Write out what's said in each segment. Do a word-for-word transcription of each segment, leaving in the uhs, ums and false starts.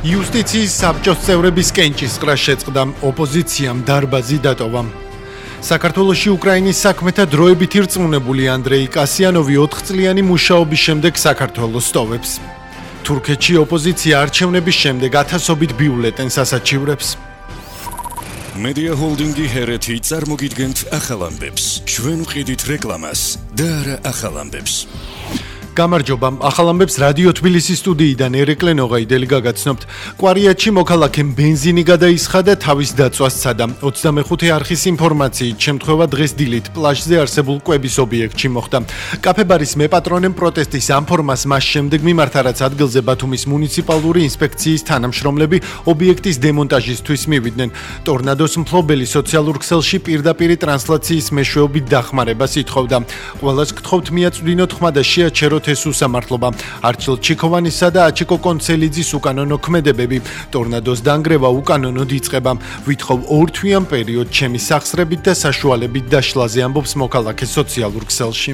იუსტიციის საბჭოს წევრების კენჭისყრა შეწყდა, ოპოზიციამ დარბაზი დატოვა. საქართველოში უკრაინის საქმეთა დროებით ირწმუნებული ანდრეი კასიანოვი ოთხწლიანი მუშაობის შემდეგ საქართველოს სტოვებს. თურქეთში ოპოზიცია არჩევნების შემდეგ ათასობით ბიულეტენს ასაჩივრებს. Media Holding-ი ჰერეთი წარმოგიდგენთ ახალ ამბებს. ჩვენ ვყიდით რეკლამას და არა ახალ ამბებს. გამარჯობა, ახალ ამბებს რადიო თბილისის სტუდიიდან ერეკლე ნოღაიდელი გაგაცნობთ. კვარიატში მოქალაქემ ბენზინი გადაისხა და თავის დაწვას სცადა. ოცდამეხუთე არხის ინფორმაციით, შემთხვევა დღეს დილით პლაჟზე არსებულ კვების ობიექტში მოხდა. კაფე-ბარის მეპატრონემ პროტესტის ამ ფორმას მას შემდეგ მიმართა, რაც ადგილზე ბათუმის მუნიციპალური ინსპექციის თანამშრომლები ობიექტის დემონტაჟისთვის მივიდნენ. ტორნადოს მფლობელი სოციალურ ქსელში პირდაპირ ტრანსლაციის მეშვეობით დახმარებას ითხოვდა. ყველას გთხოვთ მიაწვდინოთ ხმა და შეაჩეროთ ეს უსამართლობა. არჩილ ჩიქოვანისა და აჩიკო კონცელიძის უკანონო ქმედებები. ტორნადოს დანგრევა უკანონოდ იწყება. ვითხოვ ორთვიან პერიოდ ჩემი სახსრებით და საშუალებით დაშლაზე, ამბობს მოქალაქე სოციალურ ქსელში.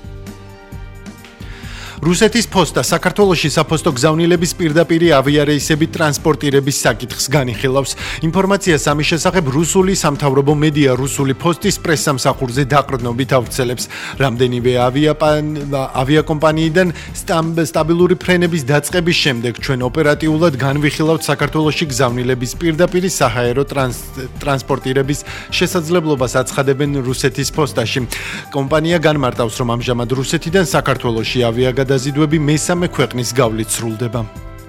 რუსეთის ფოსტა საქართველოში საფოსტო გზავნილების პირდაპირ ავიარეისებით ტრანსპორტირების საკითხს განიხილავს. ინფორმაციას ამის შესახებ რუსული სამთავრობო მედია რუსული ფოსტის პრესსამსახურზე დაყრდნობით ავრცელებს. რამდენიმე ავიაკომპანიიდან სტაბილური ფრენების დაწყების შემდეგ ჩვენ ოპერატიულად განვიხილავთ საქართველოში გზავნილების პირდაპირ საჰაერო ტრანსპორტირების შესაძლებლობას, აცხადებენ რუსეთის ფოსტაში. კომპანია განმარტავს, რომ ამჟამად რუსეთიდან საქართველოში ავიაგადაზიდვები დაზიდვები მესამე ქვეყნის გავლით სრულდება.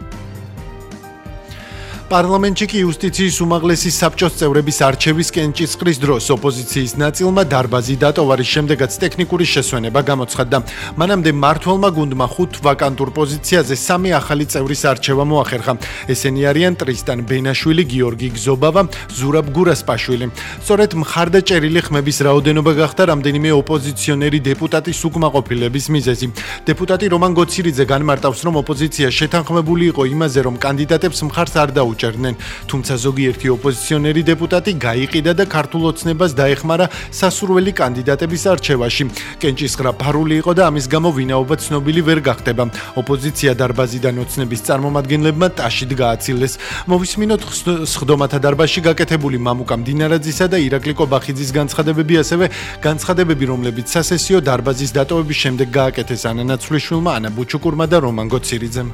პარლამენტში კი იუსტიციის უმაღლესი საბჭოს წევრების არჩევის კენჭისყრის დროს ოპოზიციის ნაწილმა დარბაზი დატოვა, რის შემდეგაც ტექნიკური შესვენება გამოცხადდა. მანამდე მმართველმა გუნდმა ხუთ ვაკანტურ პოზიციაზე სამი ახალი წევრის არჩევა მოახერხა. ესენი არიან ტრისტან ბენაშვილი, გიორგი გზობავა, ზურაბ გურასპაშვილი. სწორედ მხარდაჭერილი ხმების რაოდენობა გახდა რამდენიმე ოპოზიციონერი დეპუტატის უკმაყოფილების მიზეზი. დეპუტატი რომან გოცირიძე განმარტავს, რომ ოპოზიცია შეთანხმებული იყო იმაზე, რომ კანდიდატებს მხარს არ დაუჭერდნენ. თუმცა ზოგიერთი ოპოზიციონერი დეპუტატი გაიყიდა და ქართულ ოცნებას დაეხმარა სასურველი კანდიდატების არჩევაში. კენჭისყრა ფარული იყო და ამის გამო ვინაობა ცნობილი ვერ გახდება. ოპოზიცია დარბაზიდან ოცნების წარმომადგენლებმა ტაშით გააცილეს. მოვისმინოთ სხდომათა დარბაზში გაკეთებული მამუკა მდინარაძისა და ირაკლი კობახიძის განცხადებები, ასევე განცხადებები, რომლებიც სასესიო დარბაზის დატოვების შემდეგ გააკეთეს ანა ნაცვლიშვილმა, ანა ბუჩუკურმა და რომან გოცირიძემ.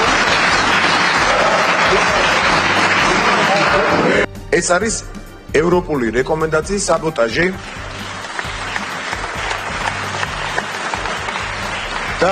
ეს არის ევროპული რეკომენდაციის საბოტაჟი და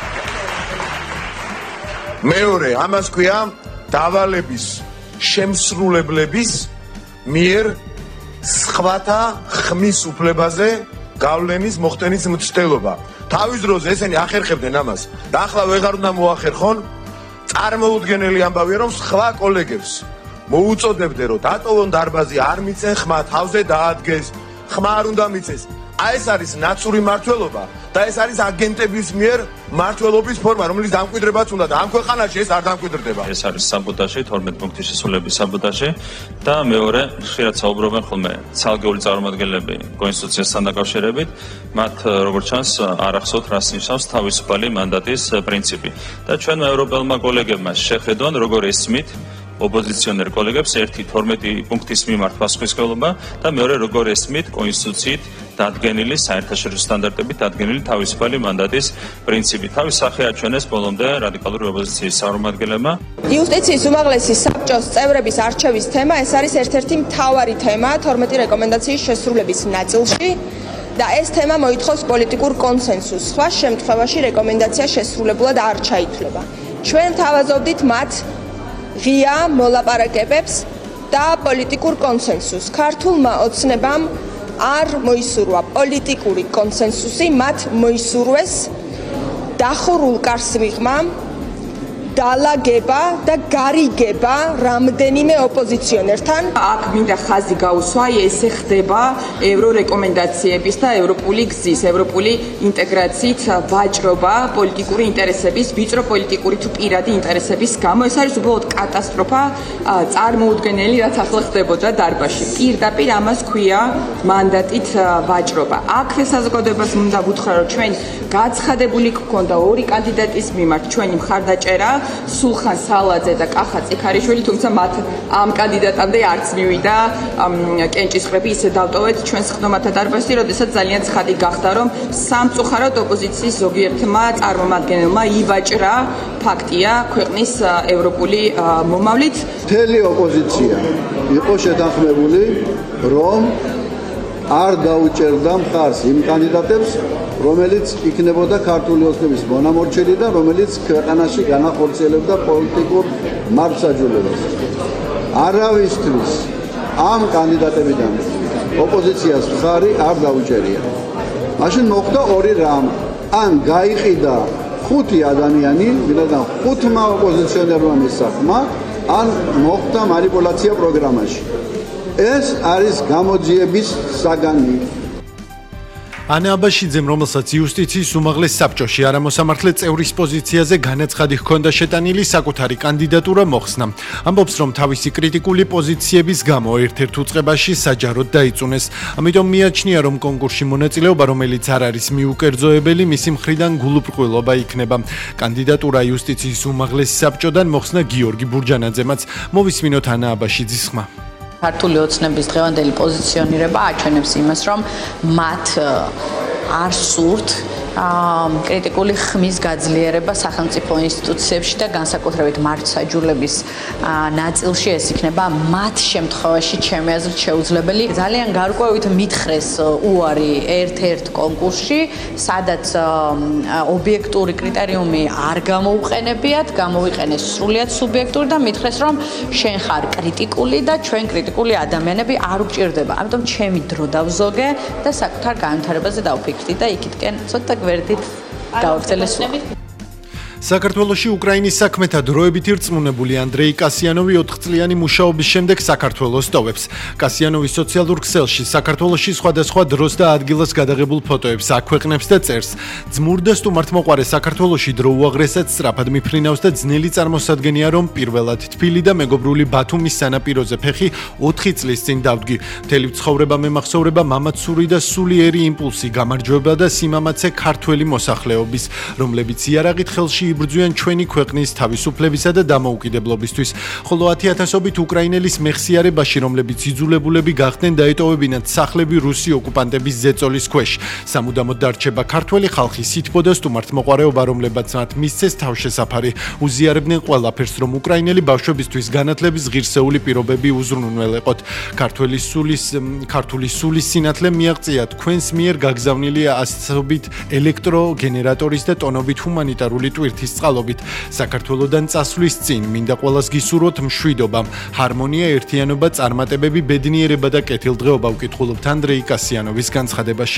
მეორე ამას ქვია დავალების შემსრულებლების მიერ სხვათა ხმის უფლებაზე გავლენის მოხდენის მცდელობა. თავის დროზე ესენი ახერხებდნენ ამას და ახლა ვეღარ უნდა მოახერხონ. წარმოუდგენელი ამბავია, რომ სხვა კოლეგებს მოუწოდებდე, რომ დატოვონ დარბაზი, არ მიცენ ხმა, თავზე დაადგეს, ხმა არ უნდა მიცეს. აი ეს არის ნაცური მმართველობა და ეს არის აგენტების მიერ მმართველობის ფორმა, რომელიც დამკვიდრებაც უნდა და ამ ქვეყანაში ეს არ დამკვიდრდება. ეს არის საბოტაჟი, თორმეტ პუნქტის შესრულების საბოტაჟი და მეორე, ხშირად საუბრობენ ხოლმე ცალკეული წარმომადგენლები კონსტიტუციასთან დაკავშირებით, მათ როგორც ჩანს არ ახსოვთ რას ნიშნავს თავისუფალი მანდატის პრინციპი. და ჩვენმა ევროპელმა კოლეგებმა შეხედონ, როგორ ესმით ოპოზიციონერ კოლეგებს ერთი თორმეტი პუნქტის მიმართ პასუხისმგებლობა და მეორე როგორ ესმით კონსტიტუციით დადგენილი საერთაშორისო სტანდარტებით დადგენილი თავისუფალი მანდატის პრინციპი. თავის სახე აჩვენეს ბოლომდე რადიკალური ოპოზიციის წარმომადგენლებმა. იუსტიციის უმაღლესი საბჭოს წევრების არჩევის თემა ეს არის ერთ-ერთი მთავარი თემა თორმეტი რეკომენდაციის შესრულების ნაწილში და ეს თემა მოითხოვს პოლიტიკურ კონსენსუსს. სხვა შემთხვევაში რეკომენდაცია შესრულებულად არ ჩაითვლება. ჩვენ თავაზობდით მათ ღია მოლაპარაკებებს და პოლიტიკურ კონსენსუსს. ქართულმა ოცნებამ არ მოისურვა პოლიტიკური კონსენსუსი, მათ მოისურვეს დახურულ კარს მიღმა, დალაგება და გარიგება რამდენიმე ოპოზიციონერთან. აქ მინდა ხაზი გაუსვა, ესე ხდება ევრო რეკომენდაციების და ევროპული გზის, ევროპული ინტეგრაციით ვაჭრობა პოლიტიკური ინტერესების, ვიწრო პოლიტიკური თუ პირადი ინტერესების გამო. ეს არის უბრალოდ კატასტროფა წარმოუდგენელი, რაც ახლა ხდებოდა დარბაზში. პირდაპირ ამას ქვია მანდატით ვაჭრობა. აქვე საზოგადოებას უნდა ვუთხრა, რომ ჩვენ გაცხადებული გქონდა ორი კანდიდატის მიმართ ჩვენი მხარდაჭერა სულხან სალაძე და კახა წიქარიშვილი, თუმცა მათ ამ კანდიდატამდე არც მივიდა კენჭისყრები, ისე დავტოვეთ ჩვენს ხდომათა დარბაზში, როდესაც ძალიან ცხადი გახდა, რომ სამწუხაროდ ოპოზიციის ზოგიერთმა წარმომადგენელმა ივაჭრა ფაქტია ქვეყნის ევროპული მომავლით. მთელი ოპოზიცია იყო შეთანხმებული, რომ არ დაუჭერდა მხარს იმ კანდიდატებს, რომელიც იქნებოდა ქართული ოცნების მონამორჩილი და რომელიც ქვეყანაში განახორციელებდა პოლიტიკურ მართლმსაჯულებას. არავისთვის ამ კანდიდატებიდან ოპოზიციას მხარი არ დაუჭერია. მაშინ მოხდა ორი რამ. ან გაიყიდა ხუთი ადამიანი, ვინაიდან ხუთმა ოპოზიციონერმა მისახმა, ან მოხდა манипуляცია პროგრამაში. ეს არის გამოძიების საგანი. ანა აბაშიძემ, რომელსაც იუსტიციის უმაღლეს საბჭოში არამოსამართლე წევრის პოზიციაზე განაცხადი ჰქონდა შეტანილი, საკუთარი კანდიდატურა მოხსნა. ამბობს, რომ თავისი კრიტიკული პოზიციების გამო ერთ-ერთ უწყებაში საჯაროდ დაიწუნეს. ამიტომ მიაჩნია, რომ კონკურსში მონაწილეობა, რომელიც არ არის მიუკერძოებელი, მისი მხრიდან გულუბრყვილობა იქნება. კანდიდატურა იუსტიციის უმაღლეს საბჭოდან მოხსნა გიორგი ბურჯანაძემაც. მოვისმინოთ ანა აბაშიძის ხმა. ქართული ოცნების დღევანდელი პოზიციონირება აჩვენებს იმას, რომ მათ არ სურთ კრიტიკული ხმის გაძლიერება სახელმწიფო ინსტიტუციებში და განსაკუთრებით მართლმსაჯულების ნაწილში ეს იქნება მათ შემთხვევაში ჩემი აზრით შეუძლებელი. ძალიან გარკვევით მითხრეს უარი ერთ-ერთ კონკურსში, სადაც ობიექტური კრიტერიუმი არ გამოუყენებიათ, გამოვიყენეს სრულიად სუბიექტური და მითხრეს, რომ შენ ხარ კრიტიკული და ჩვენ კრიტიკული ადამიანები არ უჭირდება. ამიტომ ჩემი დრო დავზოგე და საკუთარ განვითარებაზე დავფიქრდი და იქითკენ ცოტა გვერდით გავაგრძელეს. საქართველოში უკრაინის საქმეთა დროებით ირწმუნებული ანდრეი კასიანოვი ოთხწლიანი მუშაობის შემდეგ საქართველოს ტოვებს. კასიანოვის სოციალურ ქსელში საქართველოში სხვადასხვა დროს და ადგილას გადაღებულ ფოტოებს აქვეყნებს და წერს: "ძმურ და სტუმართმოყვარე საქართველოში დრო უაღრესად სწრაფად მიფრინავს და ძნელი წარმოსადგენია, რომ პირველად თბილი და მეგობრული ბათუმის სანაპიროზე ფეხი ოთხი წლის წინ დავდგი. მთელი ცხოვრება მემახსოვრება მამაცური და სულიერი იმპულსი, გამარჯვება და სიმამაცე ქართველი მოსახლეობის, რომლებიც იარაღით ხელში იბრძვიან ჩვენი ქვეყნის თავისუფლებისა და დამოუკიდებლობისთვის. ხოლო ათი ათასობით უკრაინელის მეხსიარებაში, რომლებიც იძულებულები გახდნენ დაეტოვებინათ სახლები რუსი ოკუპანტების ზეწოლის ქვეშ. სამუდამოდ დარჩება ქართველი ხალხი, სითბო და სტუმართმოყვარეობა, რომლებაც მათ მისცეს თავშესაფარი. უზიარებდნენ ყველაფერს, რომ უკრაინელი ბავშვებისთვის განათლების ღირსეული პირობები უზრუნველეყოთ. ქართველი სულის ქართული სულის სინათლე მიაღწია თქვენს მიერ გაგზავნილი ასობით ელექტროგენერატორის და ტონობით ჰუმანიტარული ტვირთის წყალობით. საქართველოდან წასვლის წინ მინდა ყველას გისურვოთ მშვიდობა, ჰარმონია, ერთიანობა, წარმატებები, ბედნიერება და კეთილდღეობა, ვკითხულობთ ანდრეი კასიანოვის განცხადებაში.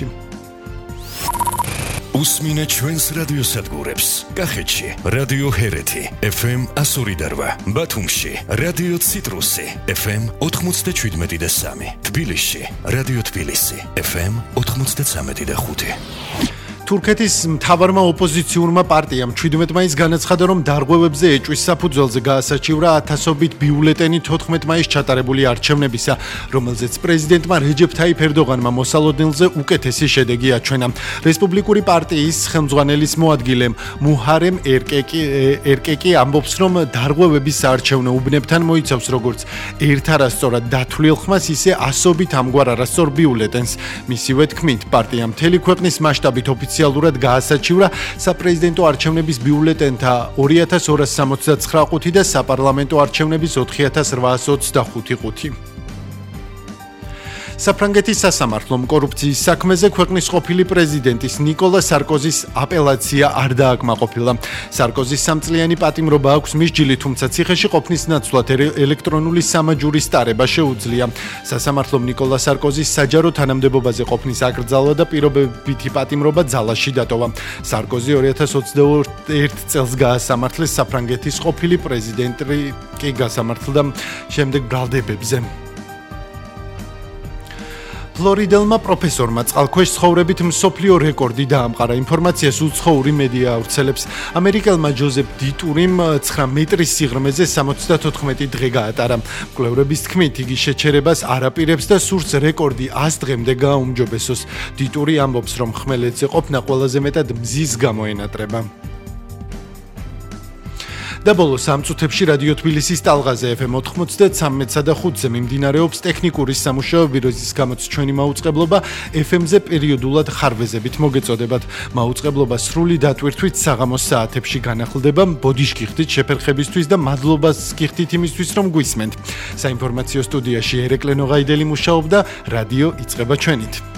უსმინე ჩვენს რადიოსადგურებს. კახეთში რადიო ჰერეთი ეფ ემ εκατო ორი და რვა, ბათუმში რადიო ციტრუსი ეფ ემ ოთხმოცდაშვიდმეტი და სამი, თბილისში რადიო თბილისი ეფ ემ ოთხმოცდაცამეტი და ხუთი. თურქეთის მთავარმა ოპოზიციურმა პარტიამ ჩვიდმეტ მაისს განაცხადა, რომ დარღვევებზე ეჭვის საფუძველზე გაასაჩივრა ათასობით ბიულეტენი თოთხმეტ მაისს ჩატარებული არჩევნებისა, რომელზეც პრეზიდენტმა რეჯეფ თაიფ ერდოღანმა მოსალოდნელზე უკეთესი შედეგი აჩვენა. რესპუბლიკური პარტიის ხელმძღვანელის მოადგილე მუჰარემ ერკეკი ერკეკი ამბობს, რომ დარღვევების საარჩევნო უბნებთან მოიცავს როგორც ერთ არასწორად დათვლილ ხმას, ისე ასობით ამგვარ არასწორ ბიულეტენს. მისივე თქმით, პარტიამ მთელი ქვეყნის მასშტაბით ოფიციალურად გაასაჩივრა საპრეზიდენტო არჩევნების ბიულეტენთა ორი ათას ორასი სამოცდაცხრა ყუთი და საპარლამენტო არჩევნების ოთხი ათას რვაასი ოცდახუთი ყუთი. საფრანგეთის სასამართლომ კორუფციის საქმეზე ქვეყნის ყოფილი პრეზიდენტის ნიკოლა სარკოზის აპელაცია არ დააკმაყოფილა. სარკოზის სამწლიანი პატიმრობა აქვს მისჯილი, თუმცა ციხეში ყოფნის ნაცვლად ელექტრონული სამაჯურის ტარება შეუძლია. სასამართლომ ნიკოლა სარკოზის საჯარო თანამდებობაზე ყოფნის აკრძალვა და პირობებითი პატიმრობა ძალაში დატოვა. სარკოზი ორი ათას ოცდაერთ წელს გაასამართლეს, საფრანგეთის ყოფილი პრეზიდენტი კი გასამართლდა შემდეგ ბრალდებებზე. ფლორიდელმა პროფესორმა წყალქვეშ ცხოვრებით მსოფლიო რეკორდი დაამყარა. ინფორმაციას უცხოური მედია ავრცელებს. ამერიკელმა ჯოზეფ დიტურიმ ცხრა მეტრის სიღრმეზე სამოცდათოთხმეტი დღე გაატარა. მკვლევრების თქმით, იგი შეჩერებას არ აპირებს და სურს რეკორდი ას დღემდე გააუმჯობესოს. დიტური ამბობს, რომ ხმელეთზე ყოფნა ყველაზე მეტად მზის გამო ენატრება. და ბოლოს ამ წუთებში რადიო თბილისის ტალღაზე ეფ ემ ოთხმოცდათრამეტსა და ხუთზე მიმდინარეობს ტექნიკური სამუშაოები, რის გამოც ჩვენი მაუწყებლობა ეფ ემ-ზე პერიოდულად ხარვეზებით მოგეწოდებათ. მაუწყებლობა სრული დატვირთვით საღამოს საათებში განახლდება. ბოდიშ გიხდით შეფერხებისთვის და მადლობას გიხდით იმისთვის, რომ გვისმენთ. საინფორმაციო სტუდიაში ერეკლე ნოღაიდელი მუშაობდა, რადიო იწყება ჩვენით.